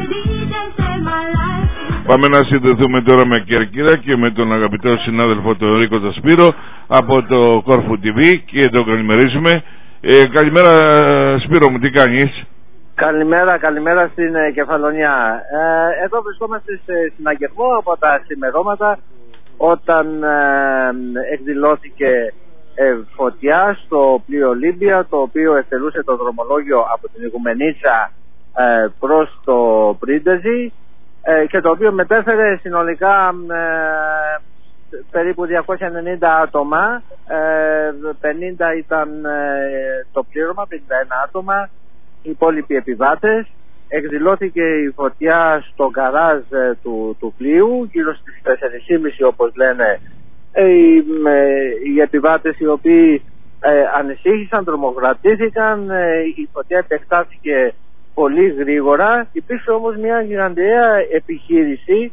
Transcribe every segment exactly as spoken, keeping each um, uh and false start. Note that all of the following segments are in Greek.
Πάμε να συνδεθούμε τώρα με Κέρκυρα και με τον αγαπητό συνάδελφο τον Ρίκο τον Σπύρο από το Κόρφου τι βι και τον καλημερίζουμε. Ε, καλημέρα Σπύρο μου, τι κάνεις? Καλημέρα, καλημέρα στην ε, Κεφαλονιά. Ε, εδώ βρισκόμαστε σε συναγερμό από τα σημερώματα όταν ε, εκδηλώθηκε ε, φωτιά στο πλοίο Ολύμπια, το οποίο ευθελούσε το δρομολόγιο από την Ιγουμενίτσα ε, προς το Πρίντεζι ε, και το οποίο μετέφερε συνολικά ε, περίπου διακόσια ενενήντα άτομα, ε, πενήντα ήταν ε, το πλήρωμα, πενήντα ένα άτομα, οι υπόλοιποι επιβάτες. Εκδηλώθηκε η φωτιά στο γκαράζ ε, του, του πλοίου γύρω στις τέσσερις και μισή όπως λένε ε, οι, ε, οι επιβάτες οι οποίοι ε, ανησύχησαν, τρομοκρατήθηκαν. ε, η φωτιά επεκτάθηκε πολύ γρήγορα. Υπήρξε όμως μια γιγαντιαία επιχείρηση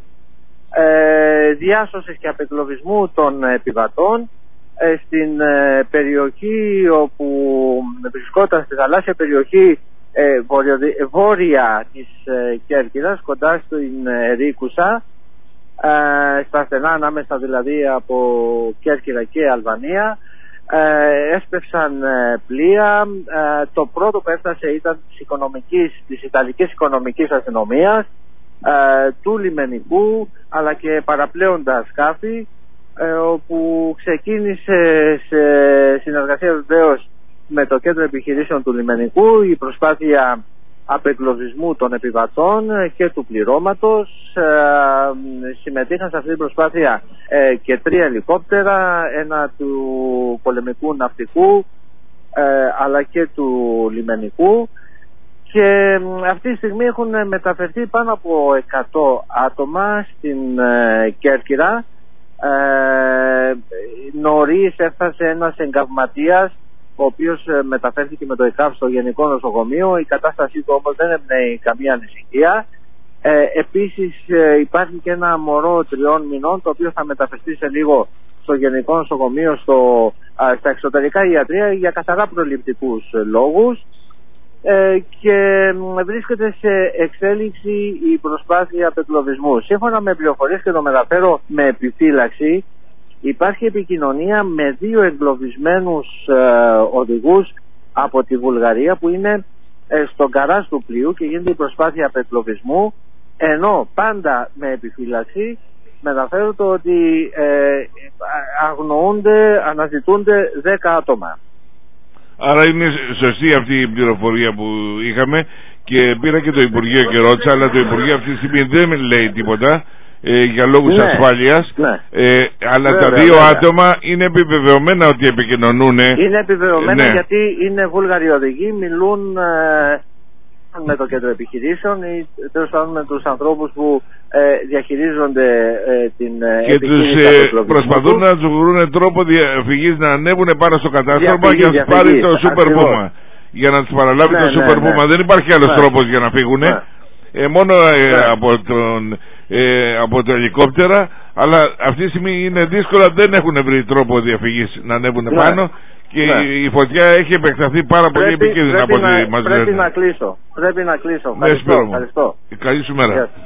ε, διάσωσης και απεγκλωβισμού των επιβατών ε, στην ε, περιοχή όπου βρισκόταν, στη θαλάσσια περιοχή ε, βόρεια, βόρεια της ε, Κέρκυρας, κοντά στην ε, Ρίκουσα, ε, στα στενά ανάμεσα δηλαδή από Κέρκυρα και Αλβανία. Ε, έσπευσαν ε, πλοία. Ε, το πρώτο που έφτασε ήταν της, οικονομικής, της Ιταλικής Οικονομικής Αστυνομίας, ε, του λιμενικού αλλά και παραπλέοντα σκάφη, ε, όπου ξεκίνησε σε συνεργασία βεβαίως με το κέντρο επιχειρήσεων του λιμενικού η προσπάθεια απεγκλωβισμού των επιβατών και του πληρώματος. Ε, συμμετείχαν σε αυτή την προσπάθεια ε, και τρία ελικόπτερα, ένα του πολεμικού ναυτικού ε, αλλά και του λιμενικού, και αυτή τη στιγμή έχουν μεταφερθεί πάνω από εκατό άτομα στην ε, Κέρκυρα. Ε, νωρίς έφτασε ένας εγκαυματίας ο οποίος μεταφέρθηκε με το ΕΚΑΒ στο Γενικό Νοσοκομείο. Η κατάστασή του όμως δεν εμπνέει καμία ανησυχία. Ε, επίσης ε, υπάρχει και ένα μωρό τριών μηνών το οποίο θα μεταφερθεί σε λίγο στο Γενικό Νοσοκομείο στο, α, στα εξωτερικά ιατρεία για καθαρά προληπτικούς λόγους. Ε, και βρίσκεται σε εξέλιξη η προσπάθεια απεγκλωβισμού. Σύμφωνα με πληροφορίες, και το μεταφέρω με επιφύλαξη, υπάρχει επικοινωνία με δύο εγκλωβισμένους ε, οδηγούς από τη Βουλγαρία που είναι ε, στο γκαράζ του πλοίου και γίνεται η προσπάθεια απεγκλωβισμού, ενώ πάντα με επιφύλαξη μεταφέρω το ότι ε, αγνοούνται, αναζητούνται δέκα άτομα. Άρα είναι σωστή αυτή η πληροφορία που είχαμε και πήρα και το Υπουργείο και ρώτησα, αλλά το Υπουργείο αυτή τη στιγμή δεν λέει τίποτα ε, για λόγους ναι, ασφάλειας. Ναι. Ε, αλλά βέβαια, τα δύο βέβαια. άτομα είναι επιβεβαιωμένα ότι επικοινωνούν. Είναι επιβεβαιωμένα ναι. γιατί είναι Βούλγαροι οδηγοί, μιλούν ε, με το κέντρο επιχειρήσεων ή τέλος πάντων με τους ανθρώπους που ε, διαχειρίζονται ε, την και επιχείρηση. Και τους ε, προσπαθούν να τους βρουν τρόπο διαφυγής, να ανέβουν πάνω στο κατάστρωμα για να τους πάρει το Super Puma. Για να τους παραλάβει ναι, το Super ναι, Puma. Ναι. Δεν υπάρχει άλλος ναι. τρόπος για να φύγουν. Ναι. Ε, μόνο ε, ναι. από, τον, ε, από το ελικόπτερα. Αλλά αυτή τη στιγμή είναι δύσκολα, δεν έχουν βρει τρόπο διαφυγής να ανέβουν ναι. πάνω. Και ναι. η φωτιά έχει επεκταθεί πάρα πολύ επικίνδυνα από ό,τι μας λένε. Πρέπει να κλείσω. Πρέπει να κλείσω. Ευχαριστώ. Ναι, ευχαριστώ. Καλή σου μέρα. Yes.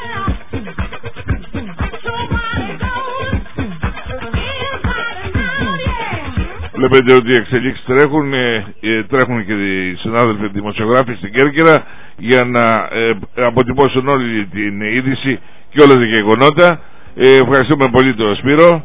Βλέπετε ότι οι εξελίξεις τρέχουν, ε, ε, τρέχουν και οι συνάδελφοι δημοσιογράφοι στην Κέρκυρα για να ε, αποτυπώσουν όλη την είδηση και όλα τα γεγονότα. Ε, ευχαριστούμε πολύ τον Σπύρο.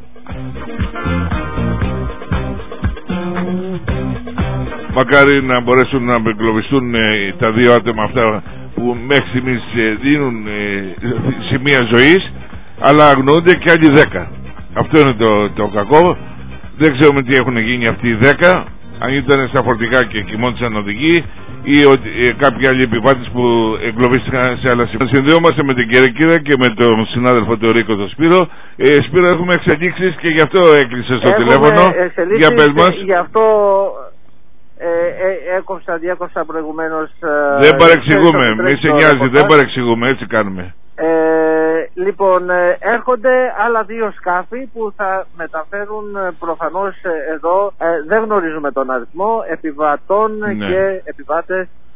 Μακάρι να μπορέσουν να απεγκλωβιστούν ε, τα δύο άτομα αυτά που μέχρι στιγμής ε, δίνουν ε, σημεία ζωής, αλλά αγνοούνται και άλλοι δέκα. Αυτό είναι το, το κακό. Δεν ξέρουμε τι έχουν γίνει αυτοί οι δέκα, αν ήταν στα φορτηγά και κοιμόντουσαν οδηγοί ή ότι, ε, κάποιοι άλλοι επιβάτες που εγκλωβίστηκαν σε άλλα σημεία. Συνδεόμαστε με την Κέρκυρα και με τον συνάδελφο τον Ρίκο τον Σπύρο. Ε, Σπύρο, έχουμε εξελίξεις και γι' αυτό έκλεισε στο έχουμε τηλέφωνο. Για πες μας. Γι' αυτό ε, ε, έκοψα, διέκοψα προηγουμένως. Ε, δεν παρεξηγούμε, μη σε νοιάζει, δεν παρεξηγούμε, έτσι κάνουμε. Ε, λοιπόν, ε, έρχονται άλλα δύο σκάφη που θα μεταφέρουν ε, προφανώς ε, εδώ, ε, δεν γνωρίζουμε τον αριθμό επιβατών ναι. και επιβάτες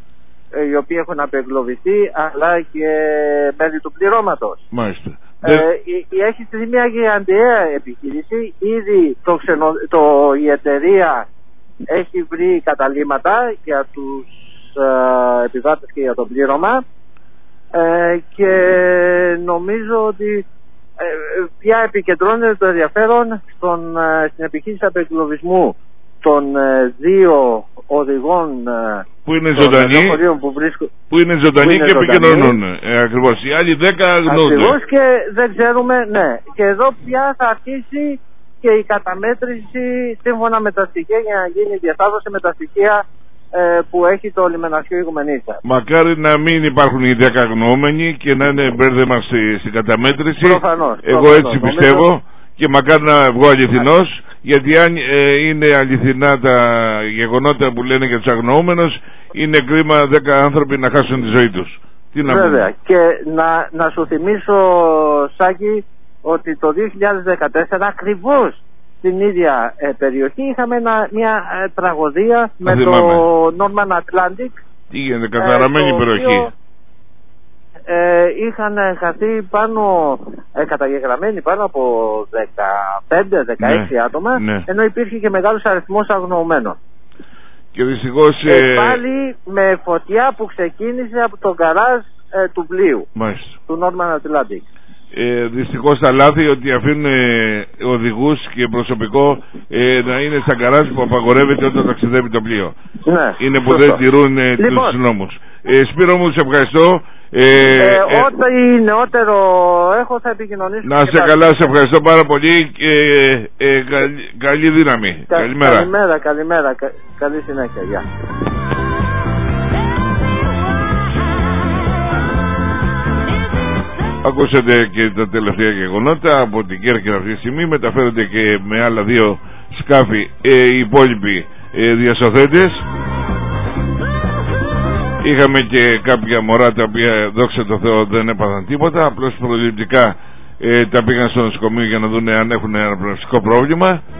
οι οποίοι έχουν απεγκλωβιστεί, αλλά και μέλη του πληρώματος. Μάλιστα. Ε, η, η, έχει στηθεί μια γιγαντιαία επιχείρηση. Ήδη το ξενο, το, η εταιρεία έχει βρει καταλύματα για τους ε, επιβάτες και για το πλήρωμα, ε, και νομίζω ότι ε, πια επικεντρώνεται το ενδιαφέρον στον, ε, στην επιχείρηση απεγκλωβισμού των ε, δύο οδηγών που είναι ζωντανοί, που, βρίσκω, που είναι ζωντανοί και επικοινωνούν. Ε, ακριβώς. Οι άλλοι δέκα αγνοούνται. Ακριβώς, και δεν ξέρουμε, ναι. Και εδώ πια θα αρχίσει και η καταμέτρηση σύμφωνα με τα στοιχεία, για να γίνει διασταύρωση με τα στοιχεία ε, που έχει το λιμεναρχείο Ηγουμενίτσα. Μακάρι να μην υπάρχουν οι δέκα αγνοούμενοι και να είναι μπέρδεμα στη, στην καταμέτρηση. Προφανώς. Εγώ προφανώς, έτσι πιστεύω. Νομίζω... Και μακάρι να βγω αληθινός, γιατί αν ε, είναι αληθινά τα γεγονότα που λένε για τους αγνοούμενους, είναι κρίμα δέκα άνθρωποι να χάσουν τη ζωή τους. Τι να Βέβαια. πούμε. Και να, να σου θυμίσω, Σάκη, ότι το δύο χιλιάδες δεκατέσσερα ακριβώς στην ίδια ε, περιοχή είχαμε ένα, μια ε, τραγωδία με θυμάμαι. το Norman Atlantic. Τι γίνεται, καταραμένη ε, περιοχή. Οποίο, Ε, είχαν χαθεί πάνω, ε, καταγεγραμμένοι πάνω από δεκαπέντε δεκαέξι ναι, άτομα, ναι. Ενώ υπήρχε και μεγάλος αριθμός αγνοωμένων. Και δυστυχώς ε, ε, πάλι με φωτιά που ξεκίνησε από το γκαράζ ε, του πλοίου, μάλιστα, του Norman Atlantic. Ε, δυστυχώς τα λάθη ότι αφήνουν ε, οδηγούς και προσωπικό ε, να είναι στα γκαράζ που απαγορεύεται όταν ταξιδεύει το πλοίο. Ναι, είναι που δεν τηρούν ε, λοιπόν, τους νόμους. Ε, Σπύρο μου, σε ευχαριστώ. Ε, ε, ε, ό,τι νεότερο έχω θα επικοινωνήσω. Να σε καλά, σε ευχαριστώ πάρα πολύ και ε, ε, καλή, καλή δύναμη. Κα, καλημέρα. Καλημέρα, καλημέρα. Κα, καλή συνέχεια. Γεια. Ακούσατε και τα τελευταία γεγονότα από την Κέρκυρα αυτή τη στιγμή. Μεταφέρονται και με άλλα δύο σκάφη ε, οι υπόλοιποι ε, διασωθέντες. Είχαμε και κάποια μωρά τα οποία, δόξα τω Θεώ, δεν έπαθαν τίποτα. Απλώς προληπτικά ε, τα πήγαν στο νοσοκομείο για να δουν αν έχουν ένα πνευστικό πρόβλημα.